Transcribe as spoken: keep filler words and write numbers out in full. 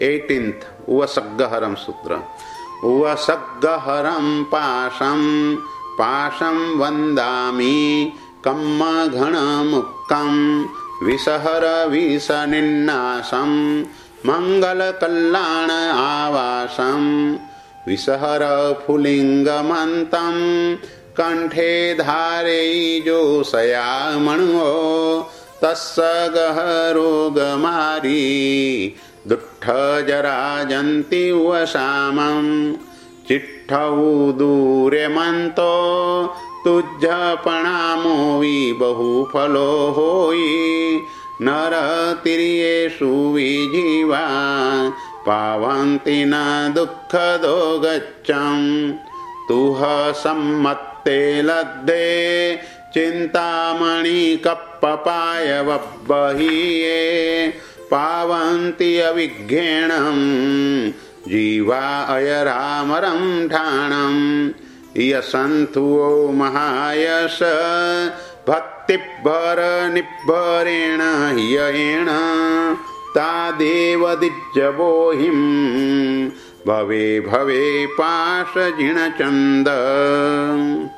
Eighteenth उवसग्गहरम सूत्र। उवसग्गहरम पाशम पाशम वंदामि कम्मघनमुक्कं विषहर विषनिन्नासं मंगलकल्याण आवासं विषहर फुलिंगमन्तं कंठे धारयिजोषयामणो तस्य गहरोगमारी दुःखजराजन्ति वशामं चिट्ठौ दूर्यमन्तो तुज्जपणामो विबहुफलो होयि नरतिर्येषु विजीवा पावन्ति न दुःखदो गच्छं तुह सम्मत्ते लब्धे चिन्तामणि कप्पपाय वब्बहिये पावन्ति अविघ्नेणं जीवा अयरामरं ठाणं यसन्तु महायश भक्तिभर निभरेण ह्ययेण तादेव दिज्जवोहिं भवे भवे पाशजिणचन्द।